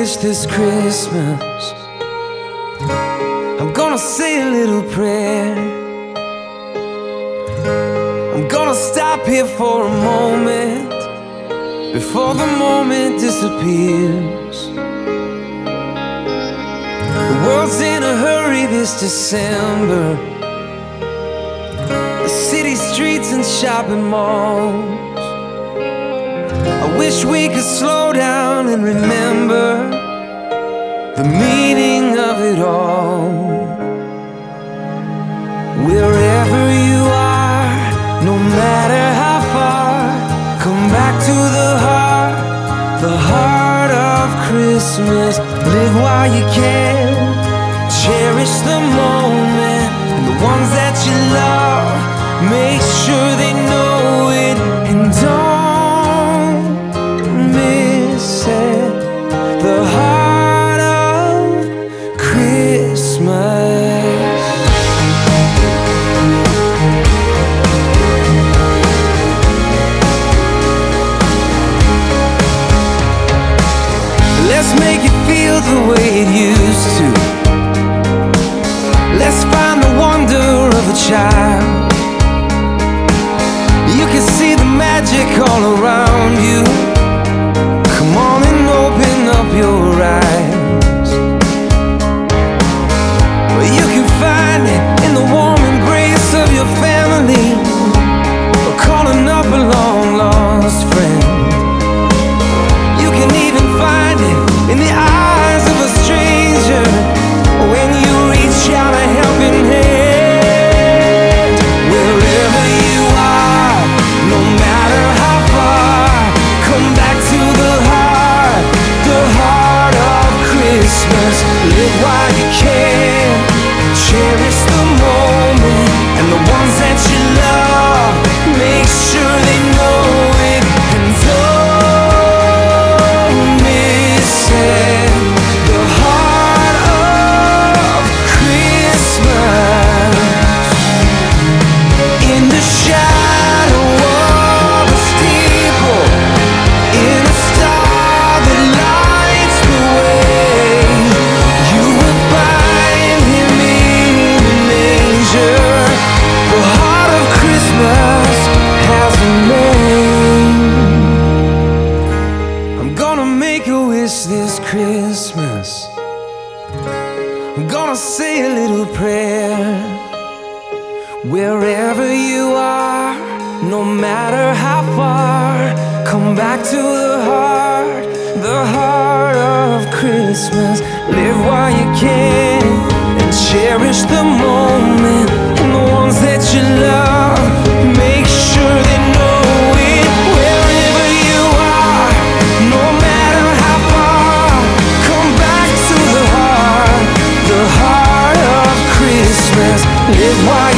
wish this Christmas. I'm gonna say a little prayer. I'm gonna stop here for a moment before the moment disappears. The world's in a hurry this December. The city streets and shopping malls. I wish we could slow down and remember the meaning of it all. Wherever you are, no matter how far, come back to the heart of Christmas. Live while you can, cherish the moment and the ones that you love. Make sure they know it and don't miss it. The heart of Christmas. Let's make it feel the way it used to. Let's find the wonder of a child. You can see the magic all around you. Come on and open up your eyes. But you can find it in the warm embrace of your family, or calling up a long lost friend. You can even find it in the eyes of a stranger when you reach out a helping hand. Wherever you are, no matter how far, come back to the heart of Christmas. Live while you can, cherish the moment and the ones that you love. Make sure they know it and don't miss it. The heart of Christmas. In the shadow of a steeple, in a star that lights the way, you will find him in a manger. The heart of Christmas has a name. I'm gonna make a wish this Christmas. I'm gonna say a little prayer. Wherever you are, no matter how far, come back to the heart of Christmas. Live while you can and cherish the moment and the ones that you love. Make sure they know it. Wherever you are, no matter how far, come back to the heart of Christmas. Live while